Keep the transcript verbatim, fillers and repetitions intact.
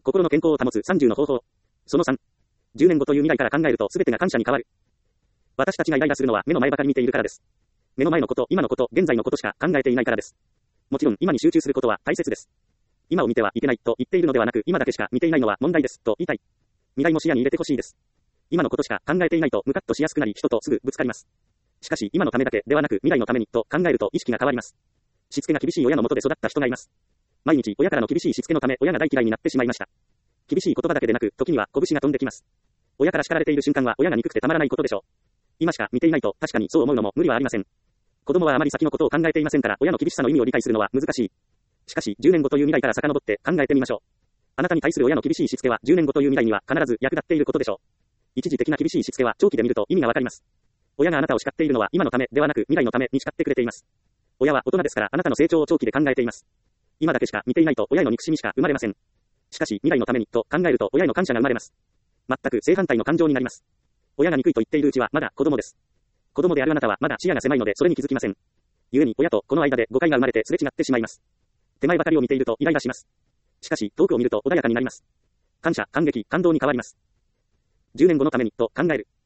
心の健康を保つさんじゅうの方法。そのさん。じゅうねんごという未来から考えると全てが感謝に変わる。私たちがイライラするのは目の前ばかり見ているからです。目の前のこと、今のこと、現在のことしか考えていないからです。もちろん今に集中することは大切です。今を見てはいけないと言っているのではなく、今だけしか見ていないのは問題ですと言いたい。未来も視野に入れてほしいです。今のことしか考えていないとムカッとしやすくなり人とすぐぶつかります。しかし今のためだけではなく未来のためにと考えると意識が変わります。しつけが厳しい親の下で育った人がいます。毎日親からの厳しいしつけのため親が大嫌いになってしまいました。厳しい言葉だけでなく時には拳が飛んできます。親から叱られている瞬間は親が憎くてたまらないことでしょう。今しか見ていないと確かにそう思うのも無理はありません。子供はあまり先のことを考えていませんから親の厳しさの意味を理解するのは難しい。しかしじゅうねんごという未来から遡って考えてみましょう。あなたに対する親の厳しいしつけはじゅうねんごという未来には必ず役立っていることでしょう。一時的な厳しいしつけは長期で見ると意味がわかります。親があなたを叱っているのは今のためではなく未来のために叱ってくれています。親は大人ですからあなたの成長を長期で考えています。今だけしか見ていないと親への憎しみしか生まれません。しかし未来のためにと考えると親への感謝が生まれます。全く正反対の感情になります。親が憎いと言っているうちはまだ子供です。子供であるあなたはまだ視野が狭いのでそれに気づきません。故に親と子の間で誤解が生まれてすれ違ってしまいます。手前ばかりを見ているとイライラします。しかし遠くを見ると穏やかになります。感謝、感激、感動に変わります。じゅうねんごのためにと考える。